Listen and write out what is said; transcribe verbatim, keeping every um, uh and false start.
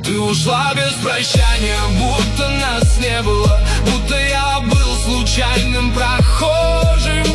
Ты ушла без прощания, будто нас не было, будто я был случайным прохожим.